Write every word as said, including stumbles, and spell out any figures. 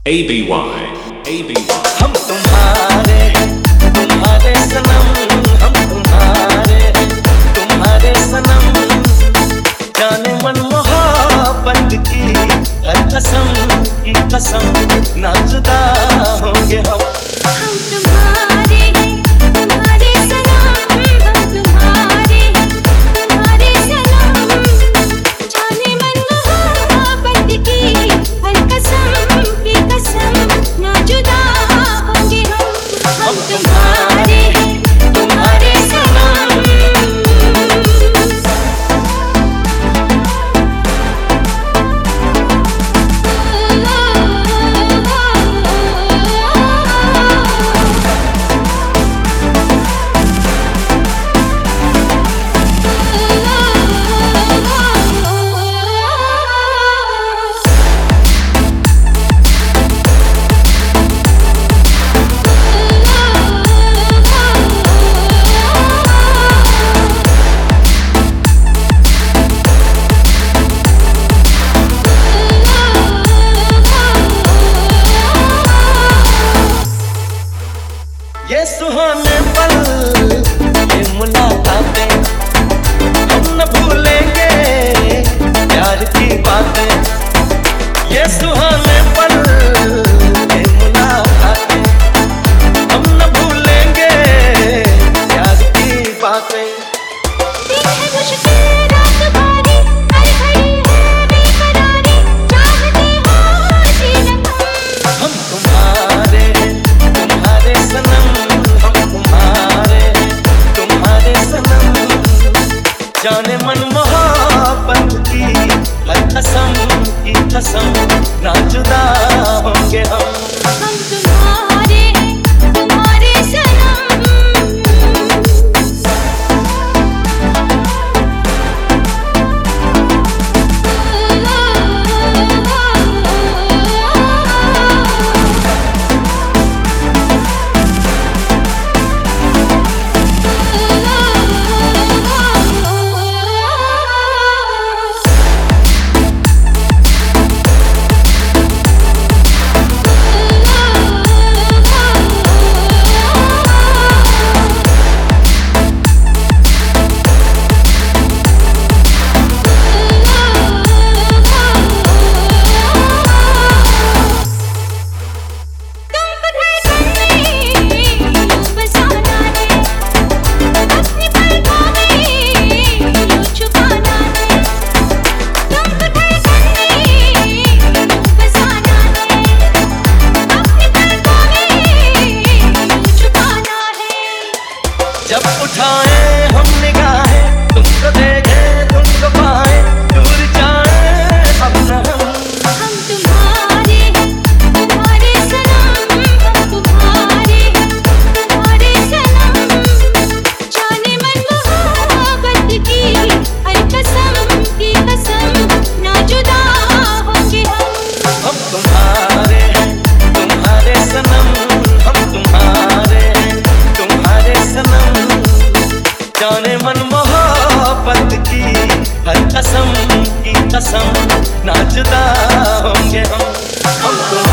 A B Y A B Y हम तुम्हारे तुम्हारे सनम, हम तुम्हारे तुम्हारे सनम, जाने मन मोहब्बत की हर कसम की कसम, ना जुदा होंगे हम। हम तुम्हारे तुम्हारे सनम, हम तुम्हारे तुम्हारे सनम, जाने मन मोहब्बत की हर कसम की कसम, ना जुदा होंगे हम। हम तुम्हारे तुम्हारे सनम। ये सुहाने पल, ये मुलाकातें, हम न भूलेंगे प्यार की बातें। ये सुहाने पल, ये मुलाकातें, हम न भूलेंगे प्यार की बातें। दिन है मुश्किल रात भारी, हर घड़ी है बेकरारी, चाहते हो जीना हम तुम्हारे तुम्हारे सनम, हम तुम्हारे तुम्हारे सनम, जाने मन मोहब्बत की हर कसम की कसम, ना जुदा होंगे हम। हम तुम्हारे तुम्हारे सनम। जब उठाए हम निगाहें, तुमको देखें तुमको पाए, दूर जाए अब न हम। हम तुम्हारे तुम्हारे सनम, हम तुम्हारे तुम्हारे सनम, जाने मन मोहब्बत की हर कसम की कसम, ना जुदा होंगे हम। हम तुम्हारे तुम्हारे सनम, हम तुम्हारे तुम्हारे सनम, जाने मन मोहब्बत की हर कसम की कसम, ना जुदा होंगे हम। हम